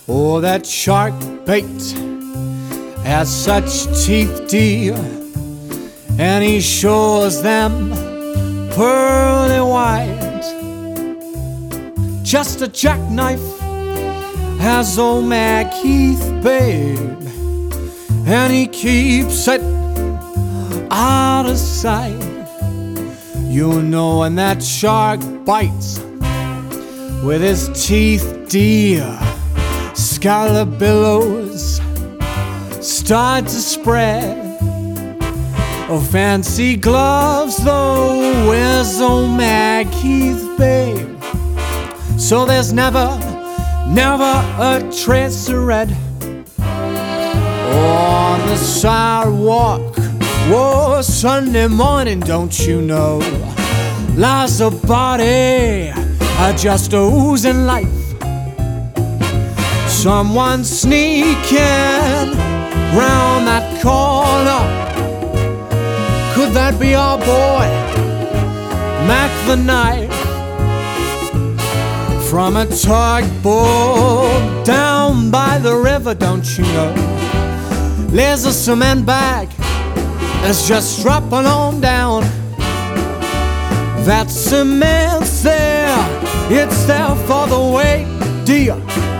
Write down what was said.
Oh, that shark bait has such teeth, dear, and he shows them pearly white. Just a jackknife has old Mac Heath, babe, and he keeps it out of sight. You know when that shark bites with his teeth, dear, scarlet billows start to spread. Oh, fancy gloves though wears old Mac Heath, babe, so there's never a trace of red on the sidewalk. Whoa, Sunday morning, don't you know, lies a body just oozing life. Someone sneaking round that corner. Could that be our boy, Mac the Knife? From a tugboat down by the river, don't you know, there's a cement bag that's just dropping on down. That cement's there, it's there for the weight, dear,